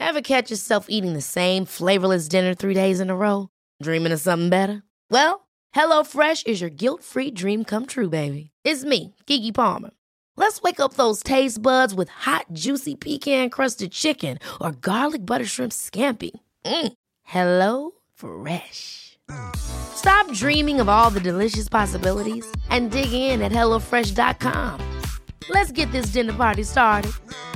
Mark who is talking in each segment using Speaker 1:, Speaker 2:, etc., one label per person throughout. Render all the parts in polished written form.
Speaker 1: Ever catch yourself eating the same flavorless dinner 3 days in a row? Dreaming of something better? Well, HelloFresh is your guilt-free dream come true, baby. It's me, Keke Palmer. Let's wake up those taste buds with hot, juicy pecan-crusted chicken or garlic butter shrimp scampi. Hello Fresh. Stop dreaming of all the delicious possibilities and dig in at HelloFresh.com. Let's get this dinner party started.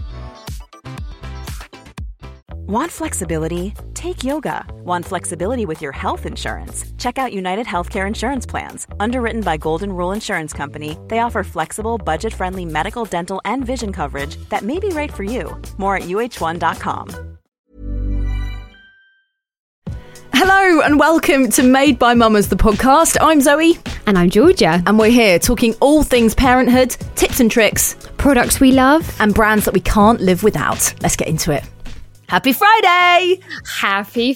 Speaker 2: Want flexibility? Take yoga. Want flexibility with your health insurance? Check out United Healthcare Insurance Plans. Underwritten by Golden Rule Insurance Company, they offer flexible, budget-friendly medical, dental, and vision coverage that may be right for you. More at uh1.com.
Speaker 3: Hello and welcome to Made by Mamas, the podcast. I'm Zoe.
Speaker 4: And I'm Georgia.
Speaker 3: And we're here talking all things parenthood, tips and tricks,
Speaker 4: products we love,
Speaker 3: and brands that we can't live without. Let's get into it. Happy Friday!
Speaker 4: Happy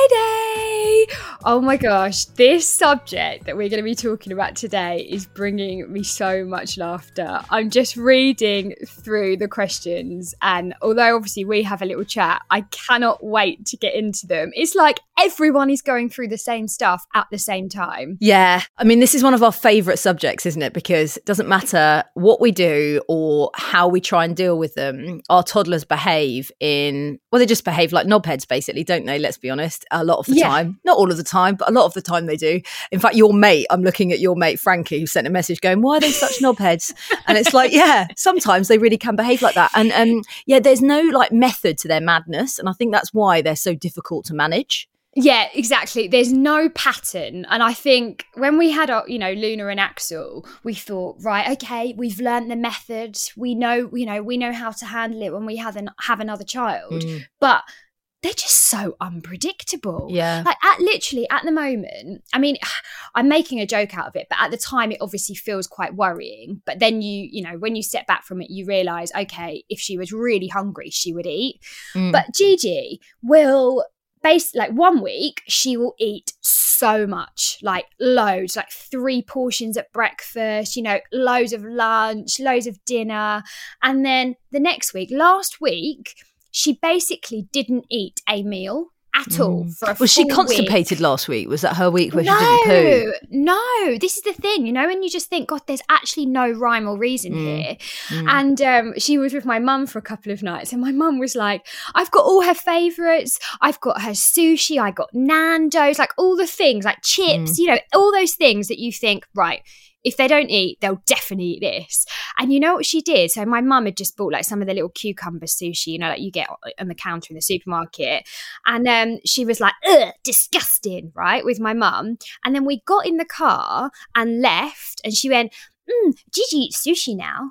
Speaker 4: Friday! Oh my gosh, this subject that we're going to be talking about today is bringing me so much laughter. I'm just reading through the questions, and although obviously we have a little chat, I cannot wait to get into them. It's like everyone is going through the same stuff at the same time.
Speaker 3: Yeah, I mean, this is one of our favourite subjects, isn't it? Because it doesn't matter what we do or how we try and deal with them, our toddlers behave in... Well, they just behave like knobheads, basically, don't they? Let's be honest. A lot of the time. Not all of the time, but a lot of the time they do. In fact, your mate, I'm looking at your mate, Frankie, who sent a message going, why are they such knobheads? And it's like, yeah, sometimes they really can behave like that. And yeah, there's no like method to their madness. And I think that's why they're so difficult to manage.
Speaker 4: Yeah, exactly. There's no pattern. And I think when we had, Luna and Axel, we thought, right, okay, we've learned the method. We know how to handle it when we have another child. But they're just so unpredictable.
Speaker 3: Yeah.
Speaker 4: Like at the moment, I mean, I'm making a joke out of it, but at the time it obviously feels quite worrying. But then when you step back from it, you realise, okay, if she was really hungry, she would eat. But Gigi will... like 1 week, she will eat so much, like loads, like 3 portions at breakfast, loads of lunch, loads of dinner. And then the next week, last week, she basically didn't eat a meal at all for a
Speaker 3: Was she
Speaker 4: full
Speaker 3: constipated
Speaker 4: week.
Speaker 3: last week? Was that her week where she didn't poo?
Speaker 4: No, this is the thing, and you just think, God, there's actually no rhyme or reason here. And she was with my mum for a couple of nights, and my mum was like, I've got all her favourites. I've got her sushi, I got Nando's, like all the things, like chips, all those things that you think, right, if they don't eat, they'll definitely eat this. And you know what she did? So my mum had just bought like some of the little cucumber sushi, like you get on the counter in the supermarket. And she was like, ugh, disgusting, right, with my mum. And then we got in the car and left, and she went, Gigi eats sushi now.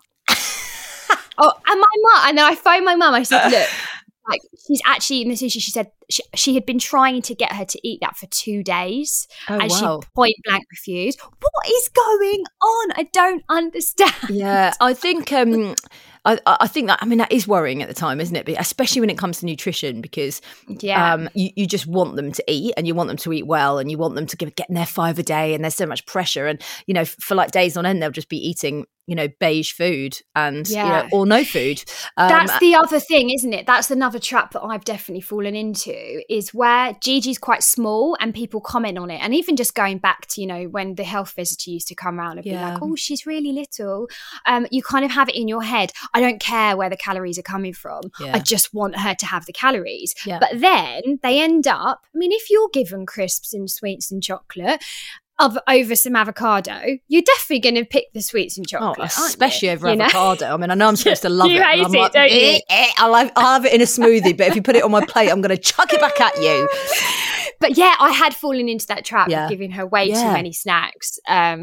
Speaker 4: And then I phoned my mum. I said, look, like she's actually eating the sushi. She said she had been trying to get her to eat that for 2 days, she point blank refused. What is going on? I don't understand.
Speaker 3: Yeah, I think I think that, that is worrying at the time, isn't it? But especially when it comes to nutrition, because you just want them to eat, and you want them to eat well, and you want them to get in their 5 a day, and there's so much pressure, and for like days on end they'll just be eating beige food and or no food.
Speaker 4: That's the other thing, isn't it? That's another trap that I've definitely fallen into, is where Gigi's quite small and people comment on it. And even just going back to when the health visitor used to come around and be like, oh, she's really little, you kind of have it in your head, I don't care where the calories are coming from, I just want her to have the calories. But then they end up, if you're given crisps and sweets and chocolate over some avocado, you're definitely going to pick the sweets and chocolate,
Speaker 3: especially over avocado. I know I'm supposed to love it.
Speaker 4: You hate it, don't you?
Speaker 3: I'll have it in a smoothie, but if you put it on my plate, I'm going to chuck it back at you.
Speaker 4: But yeah, I had fallen into that trap of giving her way too many snacks.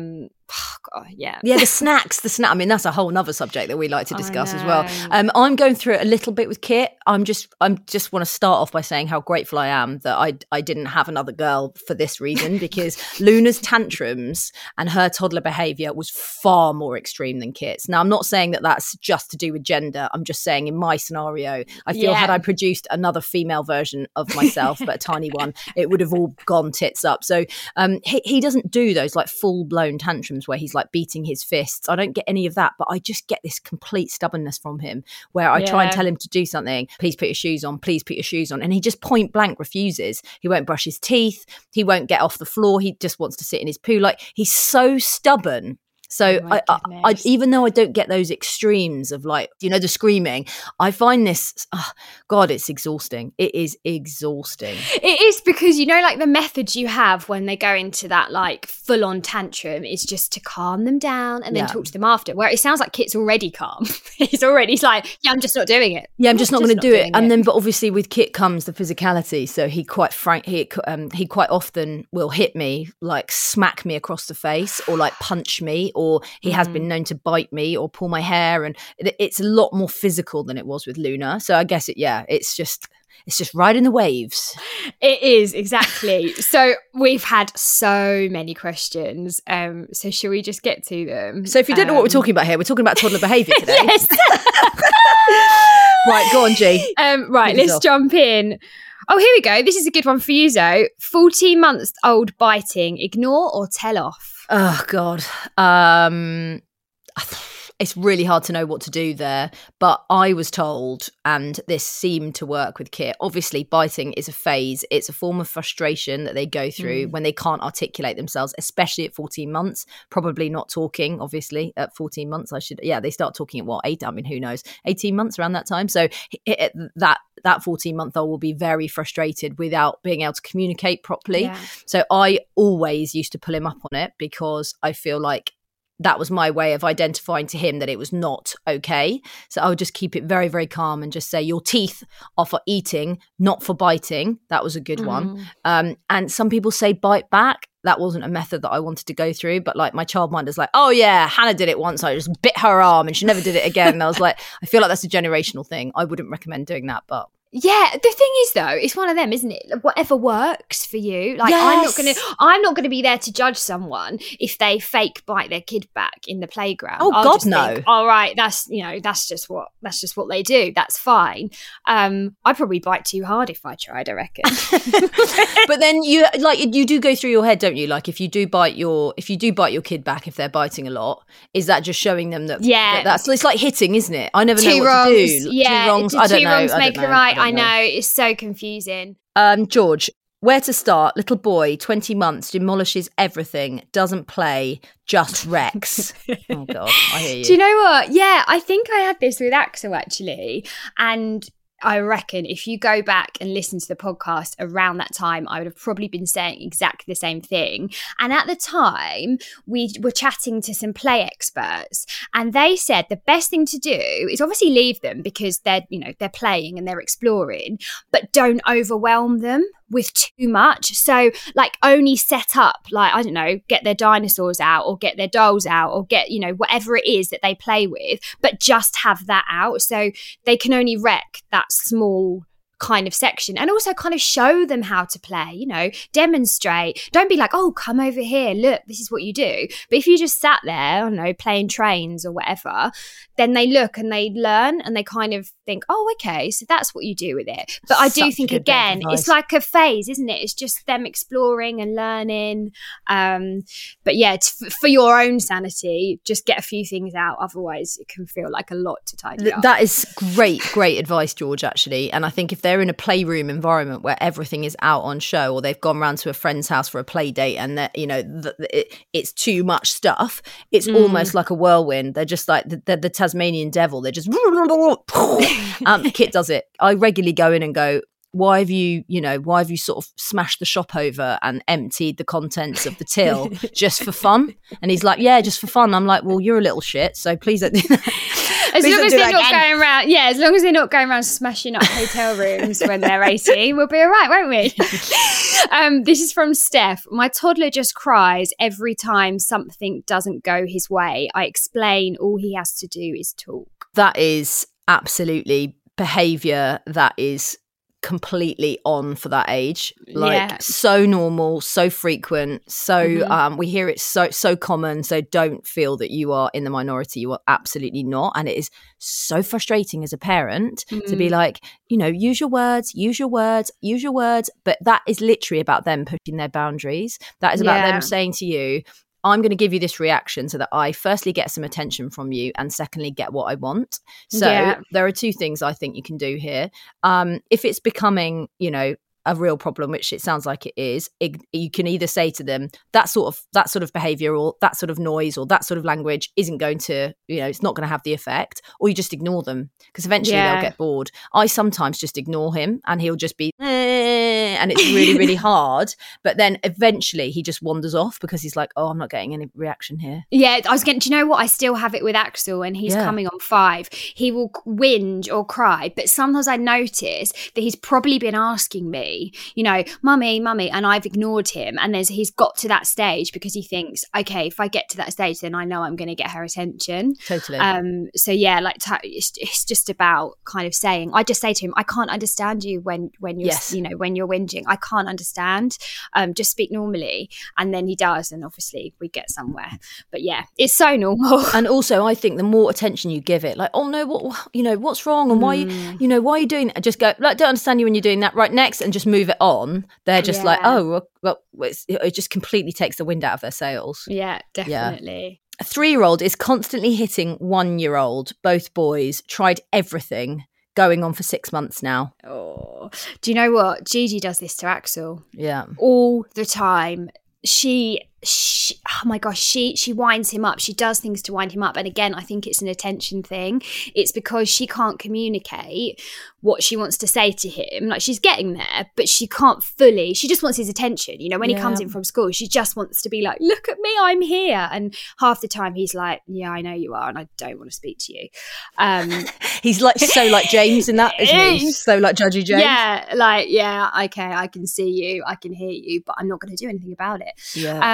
Speaker 3: The snacks. That's a whole nother subject that we like to discuss as well. I'm going through it a little bit with Kit. I'm just want to start off by saying how grateful I am that I didn't have another girl for this reason, because Luna's tantrums and her toddler behaviour was far more extreme than Kit's. Now, I'm not saying that that's just to do with gender. I'm just saying in my scenario, I feel had I produced another female version of myself, but a tiny one, it would have all gone tits up. So he doesn't do those like full blown tantrums tantrums where he's like beating his fists. I don't get any of that, but I just get this complete stubbornness from him where I try and tell him to do something. Please put your shoes on. Please put your shoes on. And he just point blank refuses. He won't brush his teeth. He won't get off the floor. He just wants to sit in his poo. Like, he's so stubborn. So I even though I don't get those extremes of like, you know, the screaming, I find this, God, it's exhausting. It is exhausting.
Speaker 4: It is, because, you know, like the methods you have when they go into that like full on tantrum is just to calm them down and then talk to them after, where it sounds like Kit's already calm. He's like, yeah, I'm just not doing it.
Speaker 3: Yeah, I'm just not going to do it. And then, but obviously with Kit comes the physicality. So he quite often will hit me, like smack me across the face or like punch me, or he has been known to bite me or pull my hair, and it's a lot more physical than it was with Luna. So I guess it's just riding the waves.
Speaker 4: It is, exactly. So we've had so many questions. So shall we just get to them?
Speaker 3: So if you don't know what we're talking about here, we're talking about toddler behaviour today.
Speaker 4: Yes.
Speaker 3: Right, go on, G.
Speaker 4: Right, let's jump in. Oh, here we go. This is a good one for you, Zoe. 14-month-old biting, ignore or tell off?
Speaker 3: Oh, God. It's really hard to know what to do there, but I was told, and this seemed to work with Kit, obviously biting is a phase. It's a form of frustration that they go through when they can't articulate themselves, especially at 14 months, probably not talking, obviously, at 14 months. They start talking at what, 8? I mean, who knows? 18 months, around that time. So that 14-month-old will be very frustrated without being able to communicate properly. Yeah. So I always used to pull him up on it, because I feel like that was my way of identifying to him that it was not okay. So I would just keep it very, very calm and just say, your teeth are for eating, not for biting. That was a good one. And some people say bite back. That wasn't a method that I wanted to go through, but like my childminder's like, oh yeah, Hannah did it once. I just bit her arm and she never did it again. And I was like, I feel like that's a generational thing. I wouldn't recommend doing that, but.
Speaker 4: Yeah, the thing is though, it's one of them, isn't it? Whatever works for you. Like, yes. I'm not gonna be there to judge someone if they fake bite their kid back in the playground.
Speaker 3: Oh, God, no.
Speaker 4: Think, all right, that's just what they do. That's fine. I'd probably bite too hard if I tried, I reckon.
Speaker 3: But then you do go through your head, don't you? Like if you do bite your kid back if they're biting a lot, is that just showing them that? Yeah, that's it's like hitting, isn't it? I never know what to do.
Speaker 4: Yeah,
Speaker 3: 2 wrongs. I don't know.
Speaker 4: 2 wrongs make a right. I know, it's so confusing.
Speaker 3: George, where to start? Little boy, 20 months, demolishes everything, doesn't play, just wrecks. Oh God, I hear you.
Speaker 4: Do you know what? Yeah, I think I had this with Axel actually, and I reckon if you go back and listen to the podcast around that time, I would have probably been saying exactly the same thing. And at the time, we were chatting to some play experts, and they said the best thing to do is obviously leave them because they're playing and they're exploring, but don't overwhelm them with too much. So like only set up, like, I don't know, get their dinosaurs out or get their dolls out or get, whatever it is that they play with, but just have that out. So they can only wreck that small kind of section, and also kind of show them how to play, demonstrate. Don't be like, oh, come over here, look, this is what you do. But if you just sat there, I don't know, playing trains or whatever, then they look and they learn and they kind of think, oh, okay, so that's what you do with it. But I do think, again, it's like a phase, isn't it? It's just them exploring and learning. But yeah, for your own sanity, just get a few things out. Otherwise, it can feel like a lot to tidy up.
Speaker 3: That is great advice, George, actually. And I think if they're in a playroom environment where everything is out on show, or they've gone round to a friend's house for a play date and it's too much stuff, it's almost like a whirlwind. They're just like the Tasmanian devil. They're just Kit does it. I regularly go in and go, why have you sort of smashed the shop over and emptied the contents of the till just for fun? And he's like, yeah, just for fun. I'm like, well, you're a little shit, so please don't do that.
Speaker 4: As long as they're not going around smashing up hotel rooms when they're 18, we'll be all right, won't we? This is from Steph. My toddler just cries every time something doesn't go his way. I explain, all he has to do is talk.
Speaker 3: That is absolutely behaviour that is completely on for that age, so normal, so frequent, so we hear it so common. So don't feel that you are in the minority. You are absolutely not. And it is so frustrating as a parent to be like, use your words, but that is literally about them pushing their boundaries. That is about them saying to you, I'm going to give you this reaction so that I firstly get some attention from you and secondly get what I want. So there are two things I think you can do here. If it's becoming, a real problem, which it sounds like it is, you can either say to them that sort of behavior or that sort of noise or that sort of language isn't going to, it's not going to have the effect, or you just ignore them because eventually they'll get bored. I sometimes just ignore him and he'll just be and it's really, really hard. But then eventually he just wanders off because he's like, oh, I'm not getting any reaction here.
Speaker 4: Yeah, I was getting, do you know what? I still have it with Axel and he's coming on 5. He will whinge or cry, but sometimes I notice that he's probably been asking me, mummy, and I've ignored him. And he's got to that stage because he thinks, okay, if I get to that stage, then I know I'm going to get her attention.
Speaker 3: Totally.
Speaker 4: So yeah, like it's just about kind of saying, I just say to him, I can't understand you when you're, when you're whinging. I can't understand. Just speak normally. And then he does. And obviously we get somewhere. But yeah, it's so normal.
Speaker 3: And also I think the more attention you give it, like, oh no, what's wrong? And why, why are you doing that? Just go, like, don't understand you when you're doing that, right, next, and just move it on. They're just like, oh, well, it just completely takes the wind out of their sails.
Speaker 4: Yeah, definitely.
Speaker 3: A 3-year-old is constantly hitting 1-year-old, both boys, tried everything, going on for 6 months now.
Speaker 4: Oh, do you know what? Gigi does this to Axel.
Speaker 3: Yeah.
Speaker 4: All the time. She oh my gosh, she winds him up. She does things to wind him up. And again, I think it's an attention thing. It's because she can't communicate what she wants to say to him. Like, she's getting there, but she can't fully. She just wants his attention. When he comes in from school, she just wants to be like, look at me, I'm here. And half the time he's like, yeah, I know you are, and I don't want to speak to you.
Speaker 3: He's like so like James in that, isn't he? So like Judgy James.
Speaker 4: Yeah, like, yeah, okay, I can see you, I can hear you, but I'm not going to do anything about it.
Speaker 3: Yeah.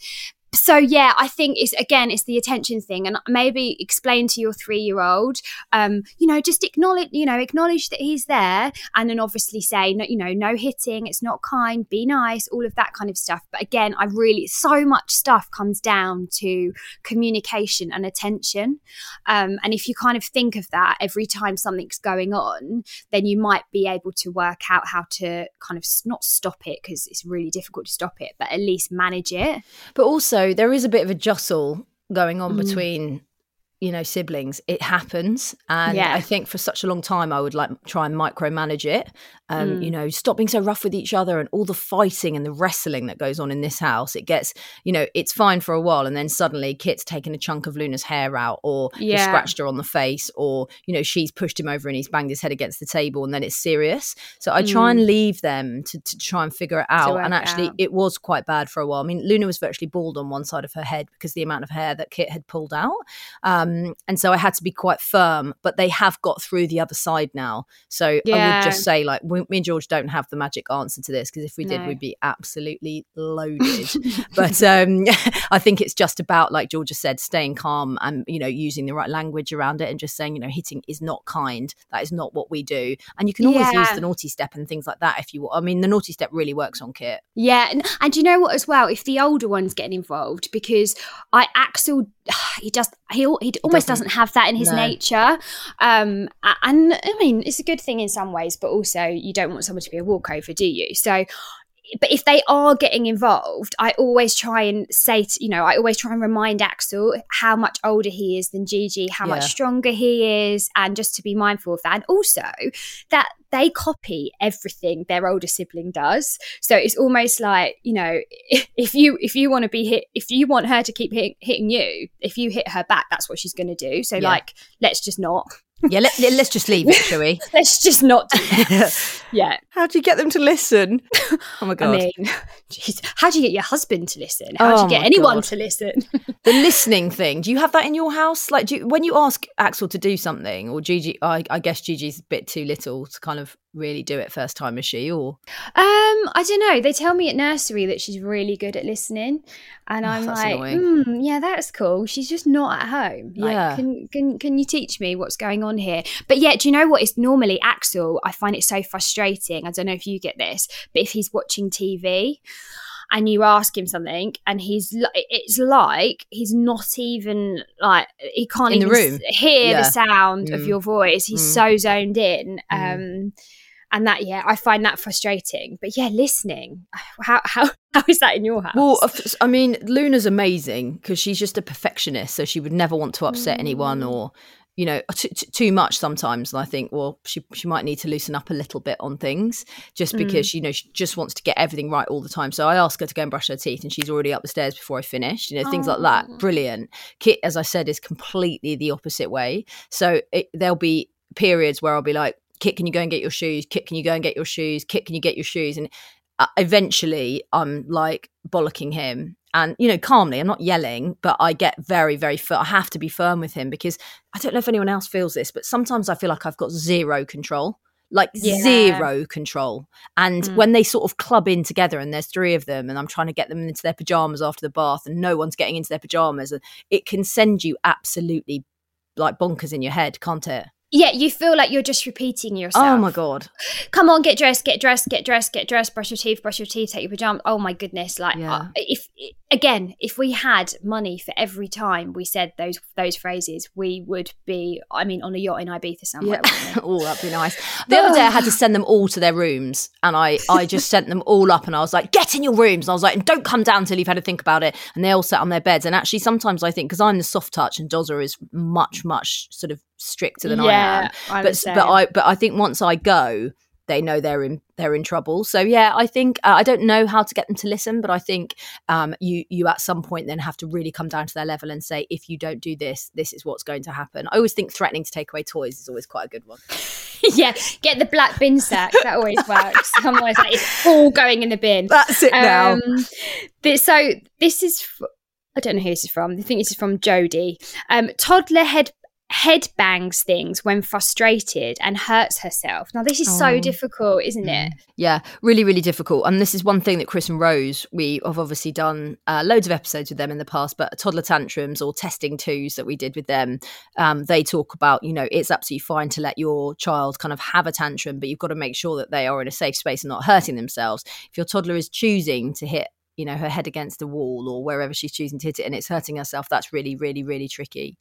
Speaker 4: So yeah, I think it's the attention thing, and maybe explain to your 3-year-old, just acknowledge that he's there, and then obviously say, no hitting, it's not kind, be nice, all of that kind of stuff. But again, so much stuff comes down to communication and attention, and if you kind of think of that every time something's going on, then you might be able to work out how to kind of not stop it, because it's really difficult to stop it, but at least manage it.
Speaker 3: But also there is a bit of a jostle going on between siblings. It happens, and I think for such a long time I would like try and micromanage it. Stop being so rough with each other, and all the fighting and the wrestling that goes on in this house. It gets, it's fine for a while, and then suddenly Kit's taken a chunk of Luna's hair out, or he scratched her on the face, or she's pushed him over and he's banged his head against the table, and then it's serious. So I try and leave them to try and figure it out. And actually it was quite bad for a while. I mean, Luna was virtually bald on one side of her head because the amount of hair that Kit had pulled out. And so I had to be quite firm, but they have got through the other side now. So I would just say, like, me and George don't have the magic answer to this, because if we did, we'd be absolutely loaded. But I think it's just about, like George said, staying calm and, using the right language around it, and just saying, hitting is not kind. That is not what we do. And you can always use the naughty step and things like that if you want. I mean, the naughty step really works on Kit.
Speaker 4: Yeah. And you know what as well? If the older one's getting involved, because Axel, he almost doesn't have that in his nature. And I mean, it's a good thing in some ways, but also you don't want someone to be a walkover, do you? So, but if they are getting involved, I always try and say, I always try and remind Axel how much older he is than Gigi, how much stronger he is, and just to be mindful of that. And also that they copy everything their older sibling does. So it's almost like, if you want to be hit, if you want her to keep hitting you, if you hit her back, that's what she's going to do. So let's just not.
Speaker 3: Yeah, let's just leave it, shall we?
Speaker 4: Let's just not do that. Yeah.
Speaker 3: How do you get them to listen? Oh my God.
Speaker 4: I mean, geez, how do you get your husband to listen? How do you get anyone to listen?
Speaker 3: The listening thing. Do you have that in your house? Like, when you ask Axel to do something, or Gigi, I guess Gigi's a bit too little to kind of really do it first time, is she? Or
Speaker 4: I don't know. They tell me at nursery that she's really good at listening, and I'm like, yeah, that's cool. She's just not at home. Like, can you teach me what's going on here? But yeah, do you know what? It's normally Axel. I find it so frustrating. I don't know if you get this, but if he's watching TV and you ask him something and it's like he's not even, like, he can't
Speaker 3: in
Speaker 4: even
Speaker 3: the room.
Speaker 4: hear the sound of your voice. He's so zoned in. And that, I find that frustrating. But listening, how is that in your house?
Speaker 3: Well, I mean, Luna's amazing because she's just a perfectionist, so she would never want to upset anyone or, you know, too much sometimes. And I think, well, she might need to loosen up a little bit on things just because, you know, she just wants to get everything right all the time. So I ask her to go and brush her teeth and she's already up the stairs before I finish, you know, things like that. Brilliant. Kit, as I said, is completely the opposite way. So there'll be periods where I'll be like, Kit, can you go and get your shoes? Kit, can you go and get your shoes? Kit, can you get your shoes? And eventually I'm like bollocking him. And, you know, calmly, I'm not yelling, but I get very, very firm. I have to be firm with him because I don't know if anyone else feels this, but sometimes I feel like I've got zero control, zero control. And when they sort of club in together and there's 3 of them and I'm trying to get them into their pajamas after the bath and no one's getting into their pajamas, it can send you absolutely like bonkers in your head, can't it?
Speaker 4: Yeah, you feel like you're just repeating yourself.
Speaker 3: Oh my God.
Speaker 4: Come on, get dressed, brush your teeth, take your pajamas. Oh my goodness. Like if we had money for every time we said those phrases, we would be, I mean, on a yacht in Ibiza somewhere.
Speaker 3: Yeah. Oh, that'd be nice. The other day I had to send them all to their rooms and I just sent them all up and I was like, get in your rooms. And I was like, and don't come down until you've had to think about it. And they all sat on their beds. And actually sometimes I think, because I'm the soft touch and Dozer is much, much sort of stricter than I am. But I think once I go, they know they're in trouble. So yeah, I think I don't know how to get them to listen, but I think you at some point then have to really come down to their level and say, if you don't do this, this is what's going to happen. I always think threatening to take away toys is always quite a good one.
Speaker 4: Yeah, get the black bin sack. That always works. Otherwise, like, it's all going in the bin.
Speaker 3: That's it now.
Speaker 4: So this is, I don't know who this is from. I think this is from Jodie. Toddler head bangs things when frustrated and hurts herself. Now this is so difficult, isn't it?
Speaker 3: Yeah, really, really difficult. And this is one thing that Chris and Rose, we have obviously done loads of episodes with them in the past, but toddler tantrums or testing twos that we did with them, they talk about, you know, it's absolutely fine to let your child kind of have a tantrum, but you've got to make sure that they are in a safe space and not hurting themselves. If your toddler is choosing to hit, you know, her head against the wall or wherever she's choosing to hit it and it's hurting herself, that's really, really, really tricky.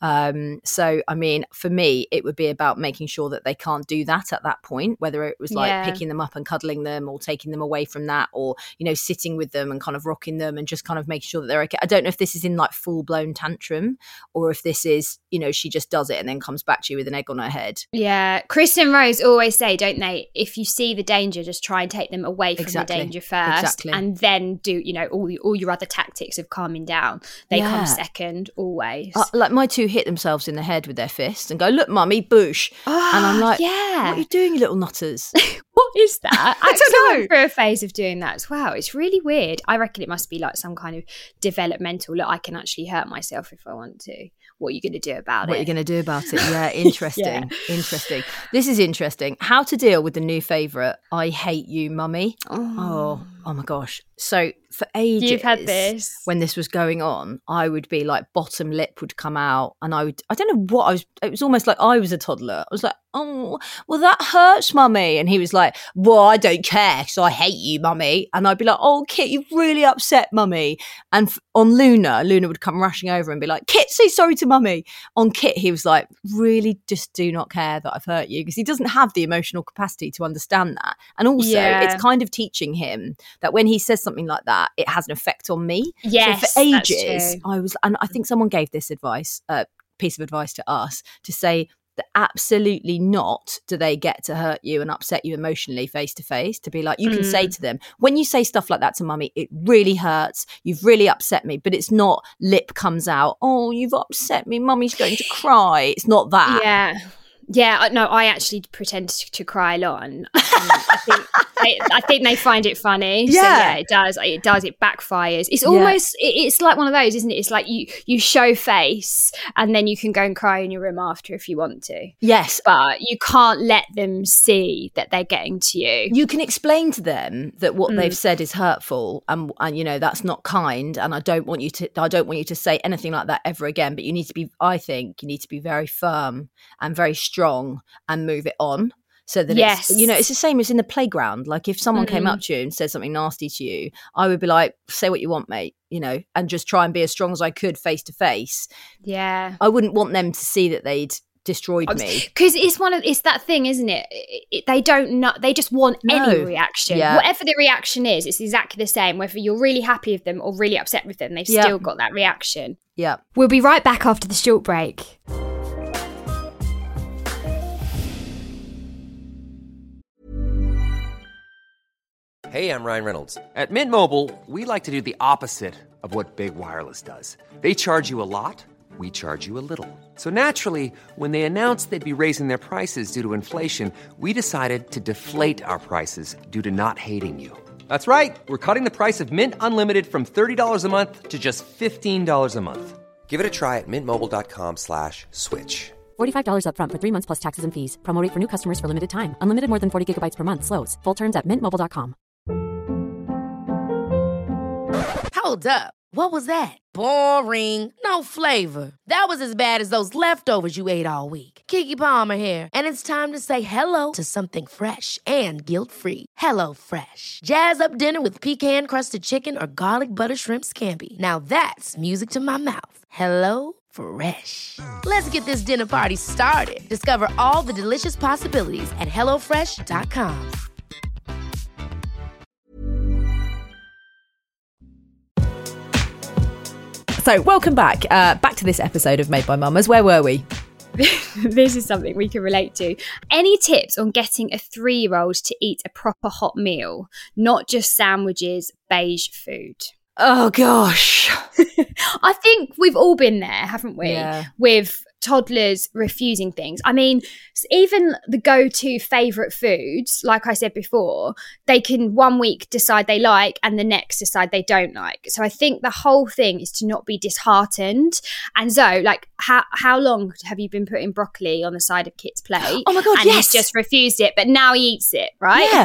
Speaker 3: So, I mean, for me, it would be about making sure that they can't do that at that point, whether it was like picking them up and cuddling them or taking them away from that or, you know, sitting with them and kind of rocking them and just kind of making sure that they're okay. I don't know if this is in like full blown tantrum or if this is, you know, she just does it and then comes back to you with an egg on her head.
Speaker 4: Yeah. Chris and Rose always say, don't they, if you see the danger, just try and take them away from the danger first and then do, you know, all your other tactics of calming down. They come second always.
Speaker 3: Like my 2 hit themselves in the head with their fists and go, look, mummy, boosh. And I'm like, what are you doing, you little nutters?
Speaker 4: What is that?
Speaker 3: I don't know.
Speaker 4: Went through a phase of doing that as well. It's really weird. I reckon it must be like some kind of developmental, look, I can actually hurt myself if I want to. What are you going to do about it?
Speaker 3: What are you going to do about it? Yeah, interesting. Interesting. This is interesting. How to deal with the new favourite, I hate you, mummy. Oh my gosh. So for ages,
Speaker 4: you've had this.
Speaker 3: When this was going on, I would be like, bottom lip would come out and I don't know what I was, it was almost like I was a toddler. I was like, oh, well, that hurts, mummy. And he was like, well, I don't care, so I hate you, mummy. And I'd be like, oh, Kit, you've really upset mummy. And on Luna would come rushing over and be like, Kit, say sorry to mummy. On Kit, he was like, really just do not care that I've hurt you, because he doesn't have the emotional capacity to understand that. And also, it's kind of teaching him that when he says something like that, it has an effect on me.
Speaker 4: Yes,
Speaker 3: so for ages, and I think someone gave this piece of advice to us to say that absolutely not do they get to hurt you and upset you emotionally face to face. To be like, you can say to them, when you say stuff like that to mummy, it really hurts, you've really upset me, but it's not lip comes out, oh, you've upset me, mummy's going to cry. It's not that.
Speaker 4: Yeah, no, I actually pretend to cry a lot, and I think they find it funny.
Speaker 3: Yeah.
Speaker 4: So yeah, it does. It backfires. It's almost, it's like one of those, isn't it? It's like you show face, and then you can go and cry in your room after if you want to.
Speaker 3: Yes,
Speaker 4: but you can't let them see that they're getting to you.
Speaker 3: You can explain to them that what they've said is hurtful, and you know that's not kind, and I don't want you to say anything like that ever again. But you need to be, I think, you need to be very firm and very strong and move it on, so that it's, you know, it's the same as in the playground. Like if someone came up to you and said something nasty to you, I would be like, say what you want, mate, you know, and just try and be as strong as I could face to face.
Speaker 4: Yeah,
Speaker 3: I wouldn't want them to see that they'd destroyed me.
Speaker 4: Because it's that thing, isn't it? They don't know. They just want any reaction. Yeah. Whatever the reaction is, it's exactly the same. Whether you're really happy with them or really upset with them, they've still got that reaction.
Speaker 3: Yeah.
Speaker 4: We'll be right back after the short break.
Speaker 5: Hey, I'm Ryan Reynolds. At Mint Mobile, we like to do the opposite of what Big Wireless does. They charge you a lot. We charge you a little. So naturally, when they announced they'd be raising their prices due to inflation, we decided to deflate our prices due to not hating you. That's right. We're cutting the price of Mint Unlimited from $30 a month to just $15 a month. Give it a try at mintmobile.com/switch.
Speaker 6: $45 up front for 3 months plus taxes and fees. Promo rate for new customers for limited time. Unlimited more than 40 gigabytes per month. Slows full terms at mintmobile.com.
Speaker 1: Hold up. What was that? Boring. No flavor. That was as bad as those leftovers you ate all week. Keke Palmer here, and it's time to say hello to something fresh and guilt-free. Hello Fresh. Jazz up dinner with pecan-crusted chicken or garlic butter shrimp scampi. Now that's music to my mouth. Hello Fresh. Let's get this dinner party started. Discover all the delicious possibilities at hellofresh.com.
Speaker 3: So welcome back. Back to this episode of Made by Mamas. Where were we?
Speaker 4: This is something we can relate to. Any tips on getting a 3-year-old to eat a proper hot meal, not just sandwiches, beige food?
Speaker 3: Oh, gosh.
Speaker 4: I think we've all been there, haven't we?
Speaker 3: Yeah.
Speaker 4: With toddlers refusing things. I mean, even the go-to favourite foods, like I said before, they can one week decide they like and the next decide they don't like. So I think the whole thing is to not be disheartened. And Zoe, like, how long have you been putting broccoli on the side of Kit's plate?
Speaker 3: Oh my God,
Speaker 4: and
Speaker 3: yes.
Speaker 4: he's just refused it, but now he eats it, right?
Speaker 3: Yeah.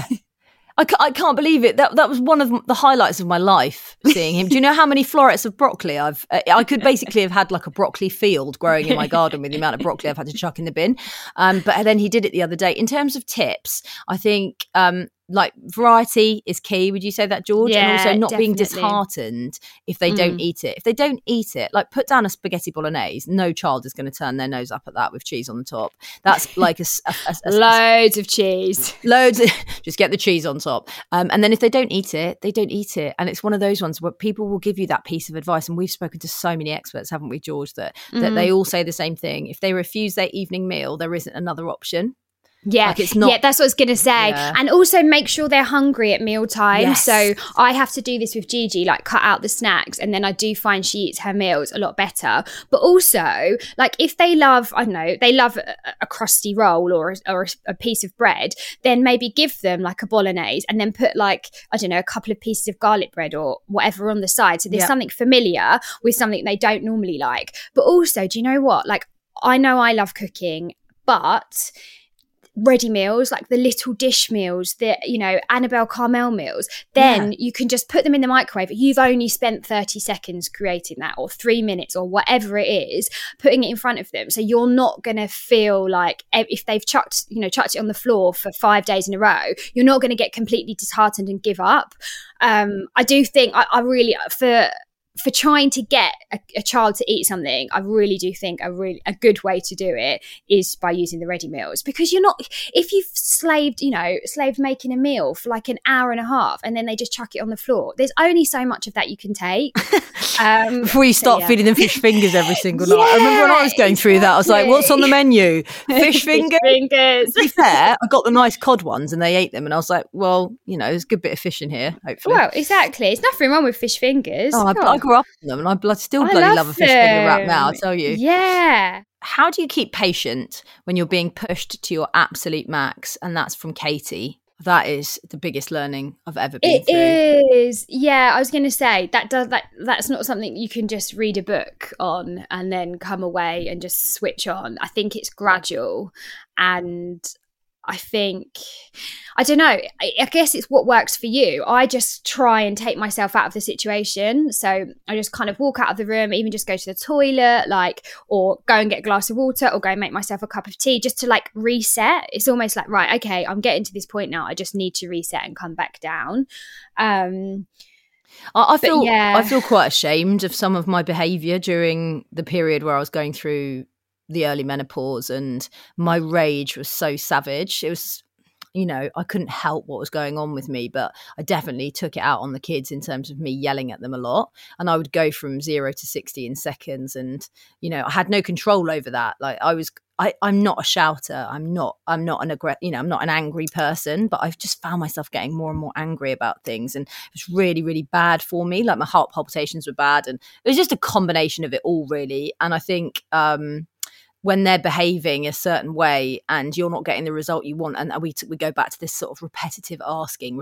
Speaker 3: I can't believe it. That was one of the highlights of my life, seeing him. Do you know how many florets of broccoli I could basically have had like a broccoli field growing in my garden with the amount of broccoli I've had to chuck in the bin. But then he did it the other day. In terms of tips, I think like variety is key. Would you say that, George?
Speaker 4: Yeah,
Speaker 3: and also not
Speaker 4: definitely.
Speaker 3: being disheartened if they don't eat it. If they don't eat it, like put down a spaghetti bolognese, no child is going to turn their nose up at that with cheese on the top. That's like
Speaker 4: loads of cheese.
Speaker 3: Loads. Just get the cheese on top. And then if they don't eat it, they don't eat it. And it's one of those ones where people will give you that piece of advice. And we've spoken to so many experts, haven't we, George, that they all say the same thing. If they refuse their evening meal, there isn't another option.
Speaker 4: Yeah,
Speaker 3: like it's not,
Speaker 4: yeah, that's what I was going to say. Yeah. And also make sure they're hungry at mealtime.
Speaker 3: Yes.
Speaker 4: So I have to do this with Gigi, like cut out the snacks, and then I do find she eats her meals a lot better. But also, like if they love, I don't know, they love a crusty roll or a piece of bread, then maybe give them like a bolognese and then put like, I don't know, a couple of pieces of garlic bread or whatever on the side. So there's something familiar with something they don't normally like. But also, do you know what? Like I know I love cooking, but ready meals, like the little dish meals, the, you know, Annabelle Carmel meals, then you can just put them in the microwave. You've only spent 30 seconds creating that, or 3 minutes, or whatever it is, putting it in front of them. So you're not going to feel like if they've chucked it on the floor for 5 days in a row, you're not going to get completely disheartened and give up. I do think I really, for trying to get a child to eat something, I really do think a good way to do it is by using the ready meals, because you're not, if you've slaved making a meal for like an hour and a half and then they just chuck it on the floor, there's only so much of that you can take.
Speaker 3: Before you start feeding them fish fingers every single night. I remember when I was going through that, I was like, what's on the menu? Fish fingers?
Speaker 4: Fingers.
Speaker 3: To be fair, I got the nice cod ones and they ate them and I was like, well, you know, there's a good bit of fish in here, hopefully.
Speaker 4: Well, exactly. There's nothing wrong with fish fingers.
Speaker 3: Oh, I grew up on them and I still bloody love a fish finger wrap now, I'll tell you.
Speaker 4: Yeah.
Speaker 3: How do you keep patient when you're being pushed to your absolute max? And that's from Katie. That is the biggest learning I've ever been through.
Speaker 4: It is. Yeah, I was going to say that's not something you can just read a book on and then come away and just switch on. I think it's gradual, and I don't know, I guess it's what works for you. I just try and take myself out of the situation. So I just kind of walk out of the room, even just go to the toilet, or go and get a glass of water, or go and make myself a cup of tea, just to like reset. It's almost like, right, okay, I'm getting to this point now. I just need to reset and come back down.
Speaker 3: I feel quite ashamed of some of my behaviour during the period where I was going through the early menopause, and my rage was so savage. It was, you know, I couldn't help what was going on with me, but I definitely took it out on the kids in terms of me yelling at them a lot. And I would go from 0 to 60 in seconds. And, you know, I had no control over that. Like I'm not a shouter. I'm not I'm not an angry person, but I've just found myself getting more and more angry about things. And it was really, really bad for me. Like my heart palpitations were bad. And it was just a combination of it all, really. And I think, when they're behaving a certain way and you're not getting the result you want, and we go back to this sort of repetitive asking,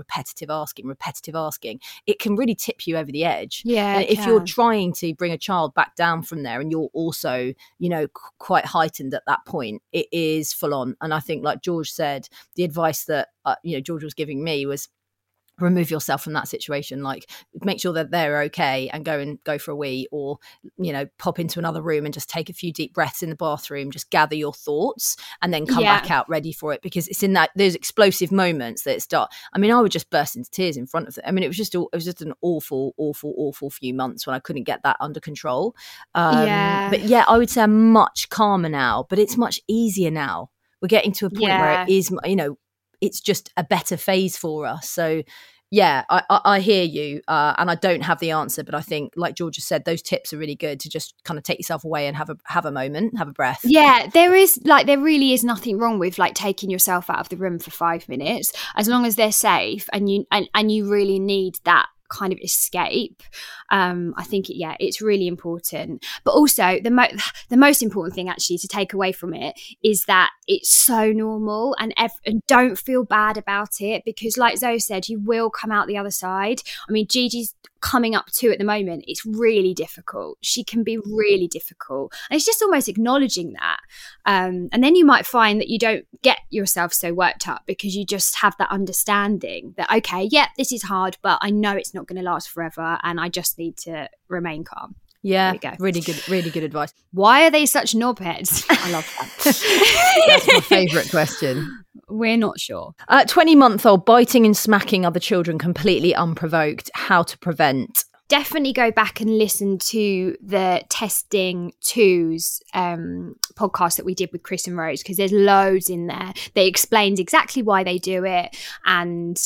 Speaker 3: it can really tip you over the edge.
Speaker 4: Yeah,
Speaker 3: and if you're trying to bring a child back down from there and you're also, you know, quite heightened at that point, it is full on. And I think, like George said, the advice that George was giving me was, remove yourself from that situation. Like, make sure that they're okay and go for a wee, or, you know, pop into another room and just take a few deep breaths in the bathroom, just gather your thoughts and then come back out ready for it. Because it's in those explosive moments that it start. I mean, I would just burst into tears in front of them. I mean, it was just an awful few months when I couldn't get that under control. But yeah, I would say I'm much calmer now, but it's much easier now. We're getting to a point where it is, you know, it's just a better phase for us. So yeah, I hear you, and I don't have the answer, but I think, like Georgia said, those tips are really good to just kind of take yourself away and have a moment, have a breath.
Speaker 4: Yeah, there really is nothing wrong with like taking yourself out of the room for 5 minutes, as long as they're safe and you really need that kind of escape. I think it's really important. But also the most important thing actually to take away from it is that it's so normal, and don't feel bad about it, because like Zoe said, you will come out the other side. I mean, Gigi's coming up to at the moment, it's really difficult. She can be really difficult, and it's just almost acknowledging that, and then you might find that you don't get yourself so worked up because you just have that understanding that, okay, this is hard, but I know it's not going to last forever, and I just need to remain calm.
Speaker 3: Yeah, really good advice.
Speaker 4: Why are they such knobheads? I love
Speaker 3: that. That's my favourite question.
Speaker 4: We're not sure.
Speaker 3: 20-month-old biting and smacking other children completely unprovoked. How to prevent?
Speaker 4: Definitely go back and listen to the Testing 2's podcast that we did with Chris and Rose, because there's loads in there. They explained exactly why they do it, and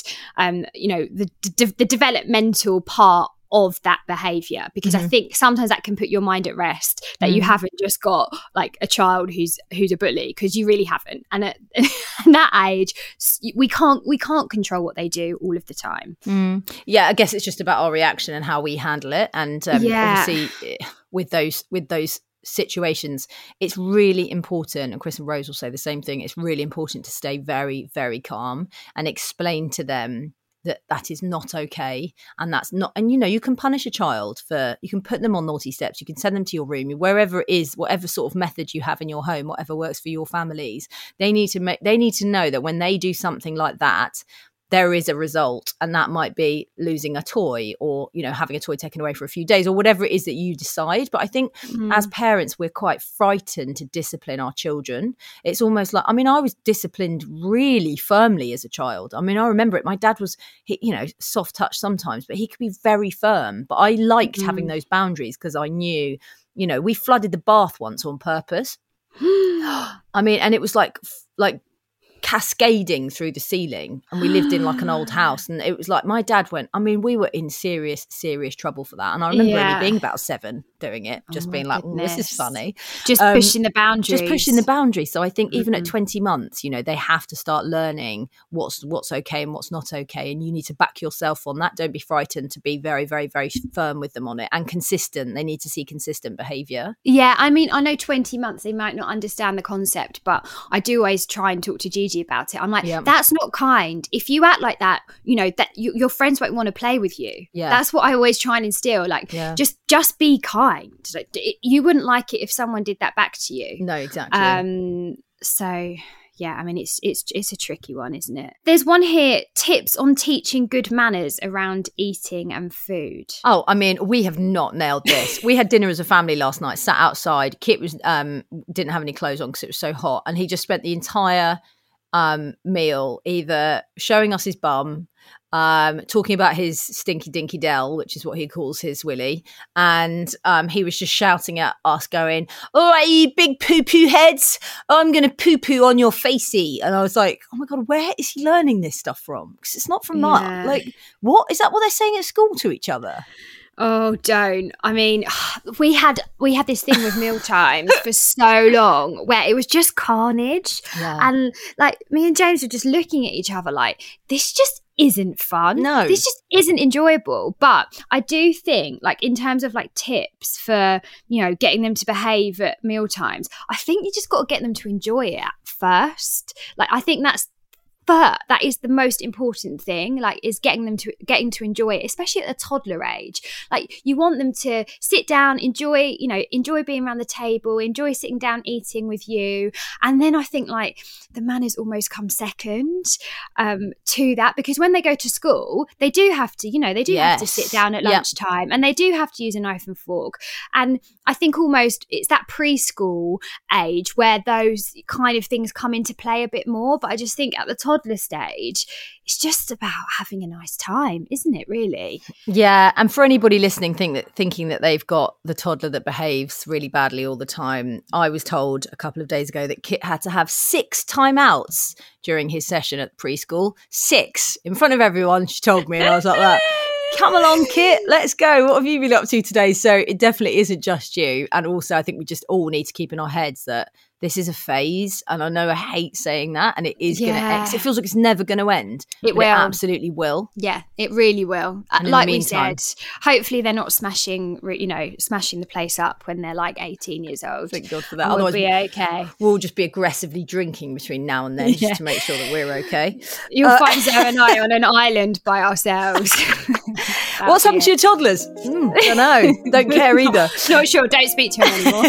Speaker 4: the developmental part of that behavior, because I think sometimes that can put your mind at rest, that you haven't just got like a child who's a bully, because you really haven't. And at that age, we can't control what they do all of the time.
Speaker 3: Yeah, I guess it's just about our reaction and how we handle it. And obviously with those situations, it's really important, and Chris and Rose will say the same thing, it's really important to stay very, very calm and explain to them that is not okay, and that's not, and you can punish a child you can put them on naughty steps, you can send them to your room, wherever it is, whatever sort of method you have in your home, whatever works for your families. They need to know that when they do something like that, there is a result, and that might be losing a toy, or having a toy taken away for a few days, or whatever it is that you decide. But I think as parents, we're quite frightened to discipline our children. It's almost like, I mean, I was disciplined really firmly as a child. I mean, I remember it. My dad was, soft touch sometimes, but he could be very firm. But I liked having those boundaries, because I knew, we flooded the bath once on purpose. I mean, and it was like cascading through the ceiling, and we lived in like an old house, and it was like my dad went, I mean, we were in serious trouble for that. And I remember only being about 7 doing it, just being like, this is funny,
Speaker 4: just pushing the boundaries.
Speaker 3: So I think even at 20 months, they have to start learning what's okay and what's not okay, and you need to back yourself on that. Don't be frightened to be very, very, very firm with them on it, and consistent. They need to see consistent behavior.
Speaker 4: I mean, I know 20 months they might not understand the concept, but I do always try and talk to Gigi about it. I'm like, that's not kind. If you act like that, that your friends won't want to play with you. That's what I always try and instill, like, just be kind. Like, you wouldn't like it if someone did that back to you.
Speaker 3: No, exactly.
Speaker 4: So yeah, I mean, it's a tricky one, isn't it? There's one here, tips on teaching good manners around eating and food.
Speaker 3: Oh, I mean, we have not nailed this. We had dinner as a family last night, sat outside. Kit was didn't have any clothes on because it was so hot, and he just spent the entire meal either showing us his bum, talking about his stinky dinky Dell, which is what he calls his Willie. And he was just shouting at us going, all right, you big poo-poo heads, I'm going to poo-poo on your facey. And I was like, oh my God, where is he learning this stuff from? Because it's not from that. Like, what? Is that what they're saying at school to each other?
Speaker 4: Oh, don't. I mean, we had this thing with mealtimes for so long where it was just carnage. Yeah. And like me and James were just looking at each other like, this just isn't fun.
Speaker 3: No.
Speaker 4: This just isn't enjoyable. But I do think, like, in terms of like tips for, you know, getting them to behave at mealtimes, I think you just got to get them to enjoy it at first. Like, I think that is the most important thing, like, is getting to enjoy it, especially at the toddler age. Like, you want them to sit down, enjoy being around the table, enjoy sitting down eating with you. And then I think like the manners almost come second to that, because when they go to school, they do have to, have to sit down at lunchtime and they do have to use a knife and fork. And I think almost it's that preschool age where those kind of things come into play a bit more. But I just think at the toddler stage, it's just about having a nice time, isn't it, really?
Speaker 3: Yeah. And for anybody listening thinking that they've got the toddler that behaves really badly all the time, I was told a couple of days ago that Kit had to have 6 timeouts during his session at preschool. 6 in front of everyone, she told me, and I was like that. Come along, Kit, let's go. What have you been up to today? So it definitely isn't just you. And also I think we just all need to keep in our heads that this is a phase. And I know I hate saying that, and it is going to it feels like it's never going to end. It absolutely will.
Speaker 4: Yeah, it really will. Like we said, hopefully they're not smashing the place up when they're like 18 years old.
Speaker 3: Thank God for that.
Speaker 4: Otherwise, we'll be okay.
Speaker 3: We'll just be aggressively drinking between now and then just to make sure that we're okay.
Speaker 4: You'll find Zoe and I on an island by ourselves.
Speaker 3: What's happened to your toddlers? Don't know. Don't care either.
Speaker 4: Not sure. Don't speak to him anymore.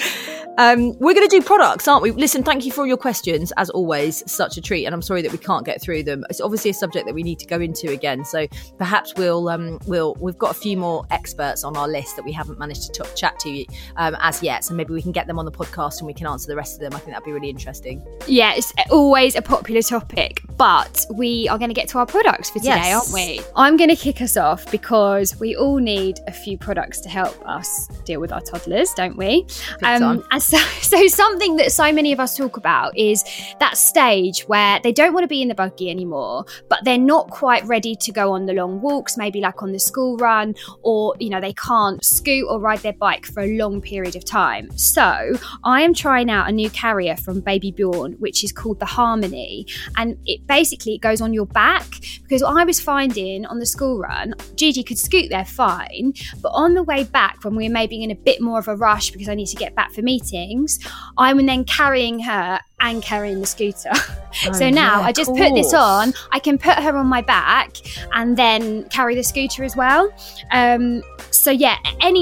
Speaker 3: We're going to do products, aren't we? Listen, thank you for all your questions. As always, such a treat. And I'm sorry that we can't get through them. It's obviously a subject that we need to go into again. So perhaps we've got a few more experts on our list that we haven't managed to chat to as yet. So maybe we can get them on the podcast and we can answer the rest of them. I think that'd be really interesting.
Speaker 4: Yeah, it's always a popular topic, but we are going to get to our products for today, aren't we? I'm going to kick us off because we all need a few products to help us deal with our toddlers, don't we? And so something that so many of us talk about is that stage where they don't want to be in the buggy anymore, but they're not quite ready to go on the long walks, maybe like on the school run, or, they can't scoot or ride their bike for a long period of time. So I am trying out a new carrier from Baby Bjorn, which is called the Harmony. And it basically goes on your back, because I was finding on the school run, Gigi could scoot there fine, but on the way back, when we were maybe in a bit more of a rush because I need to get back for meetings, I'm then carrying her and carrying the scooter. So now I just put this on, I can put her on my back and then carry the scooter as well. So yeah,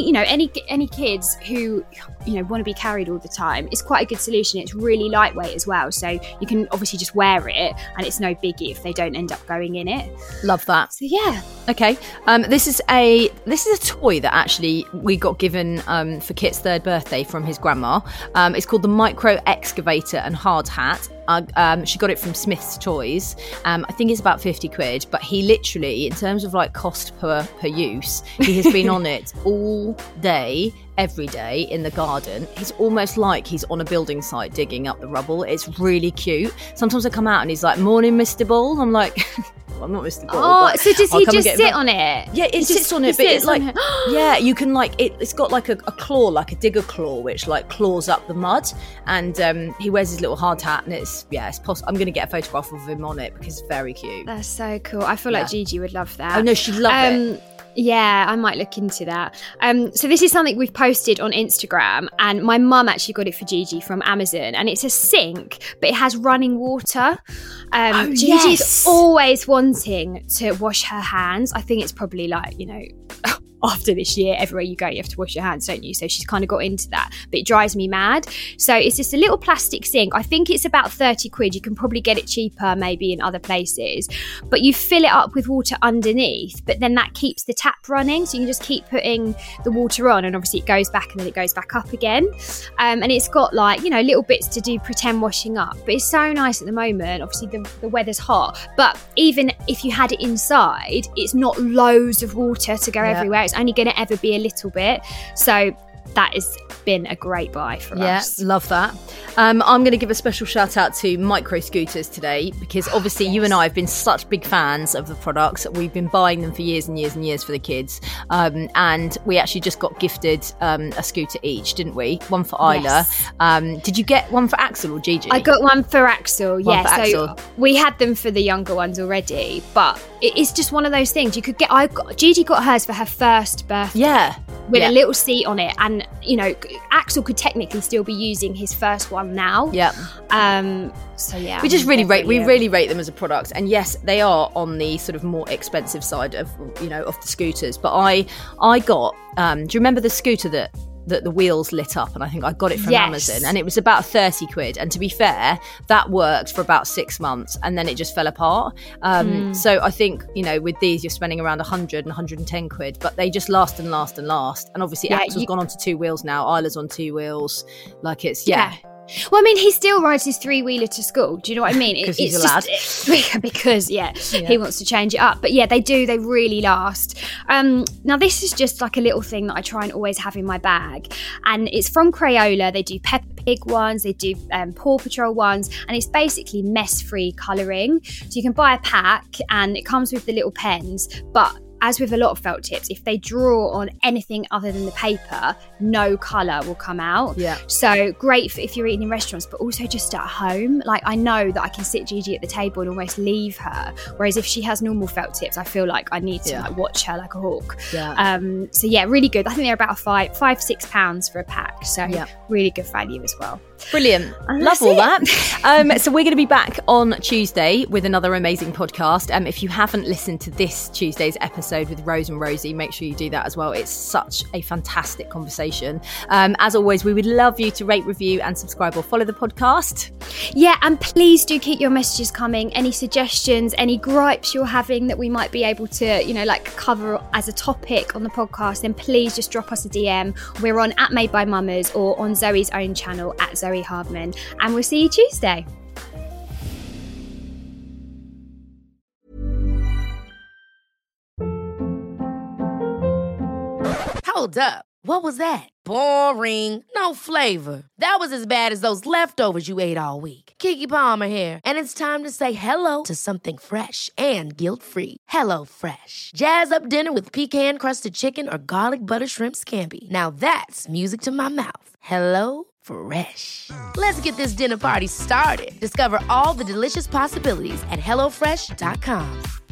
Speaker 4: any kids who want to be carried all the time, it's quite a good solution. It's really lightweight as well, so you can obviously just wear it and it's no biggie if they don't end up going in it.
Speaker 3: Love that.
Speaker 4: So yeah.
Speaker 3: Okay. This is a toy that actually we got given for Kit's 3rd birthday from his grandma. It's called the Micro Excavator and Hard Hat. She got it from Smith's Toys. I think it's about 50 quid, but he literally, in terms of like cost per use, he has been on it all day, every day in the garden. He's almost like he's on a building site digging up the rubble. It's really cute. Sometimes I come out and he's like, "Morning, Mr. Ball." I'm like, I'm not Mr. Ball.
Speaker 4: Oh, so does he just sit on it?
Speaker 3: Yeah, it sits on it, but it's like, yeah, you can like, it's got like a claw, like a digger claw, which like claws up the mud. And he wears his little hard hat, and it's possible. I'm going to get a photograph of him on it because it's very cute.
Speaker 4: That's so cool. I feel like Gigi would love that.
Speaker 3: Oh no, she'd love it.
Speaker 4: Yeah, I might look into that. So this is something we've posted on Instagram, and my mum actually got it for Gigi from Amazon, and it's a sink, but it has running water. Gigi's always wanting to wash her hands. I think it's probably like, after this year, everywhere you go, you have to wash your hands, don't you? So she's kind of got into that, but it drives me mad. So it's just a little plastic sink. I think it's about 30 quid. You can probably get it cheaper maybe in other places, but you fill it up with water underneath, but then that keeps the tap running. So you can just keep putting the water on, and obviously it goes back and then it goes back up again. And it's got like, you know, little bits to do pretend washing up, but it's so nice at the moment. Obviously the weather's hot, but even if you had it inside, it's not loads of water to go everywhere. It's only going to ever be a little bit. So that has been a great buy for us.
Speaker 3: Yeah, love that. I'm going to give a special shout out to Micro Scooters today, because obviously you and I have been such big fans of the products. We've been buying them for years and years and years for the kids. And we actually just got gifted a scooter each, didn't we? One for Isla.
Speaker 4: Yes.
Speaker 3: Did you get one for Axel or Gigi?
Speaker 4: I got one for Axel,
Speaker 3: Axel.
Speaker 4: We had them for the younger ones already, but it's just one of those things you could get. Gigi got hers for her first birthday.
Speaker 3: Yeah.
Speaker 4: With a little seat on it, and you know, Axel could technically still be using his first one now.
Speaker 3: Yeah.
Speaker 4: So yeah,
Speaker 3: we just really rate them as a product, and yes, they are on the sort of more expensive side of, you know, of the scooters. But I got. Do you remember the scooter that the wheels lit up, and I think I got it from Amazon, and it was about 30 quid, and to be fair, that worked for about 6 months and then it just fell apart. So I think, you know, with these you're spending around 100 and 110 quid, but they just last and last and last. And obviously Axel's gone on to 2 wheels now, Isla's on 2 wheels, like it's
Speaker 4: well, I mean, he still rides his 3-wheeler to school. Do you know what I mean?
Speaker 3: Because he's a lad.
Speaker 4: Because he wants to change it up. But yeah, they really last. Now, this is just like a little thing that I try and always have in my bag. And it's from Crayola. They do Peppa Pig ones, they do Paw Patrol ones, and it's basically mess-free colouring. So you can buy a pack and it comes with the little pens, but as with a lot of felt tips, if they draw on anything other than the paper, no colour will come out. Yeah. So great for if you're eating in restaurants, but also just at home. Like, I know that I can sit Gigi at the table and almost leave her. Whereas if she has normal felt tips, I feel like I need to like watch her like a hawk. Yeah. So yeah, really good. I think they're about £5-6 for a pack. So really good value as well.
Speaker 3: Brilliant. Love all that. So we're going to be back on Tuesday with another amazing podcast. If you haven't listened to this Tuesday's episode with Rose and Rosie, make sure you do that as well. It's such a fantastic conversation. As always, we would love you to rate, review and subscribe or follow the podcast.
Speaker 4: Yeah, and please do keep your messages coming. Any suggestions, any gripes you're having that we might be able to, you know, like cover as a topic on the podcast, then please just drop us a DM. We're on @MadeByMummers or on Zoe's own channel @Zoe Hardman, and we'll see you Tuesday.
Speaker 1: Hold up. What was that? Boring. No flavor. That was as bad as those leftovers you ate all week. Keke Palmer here, and it's time to say hello to something fresh and guilt-free. Hello Fresh. Jazz up dinner with pecan-crusted chicken or garlic butter shrimp scampi. Now that's music to my mouth. Hello Fresh. Let's get this dinner party started. Discover all the delicious possibilities at HelloFresh.com.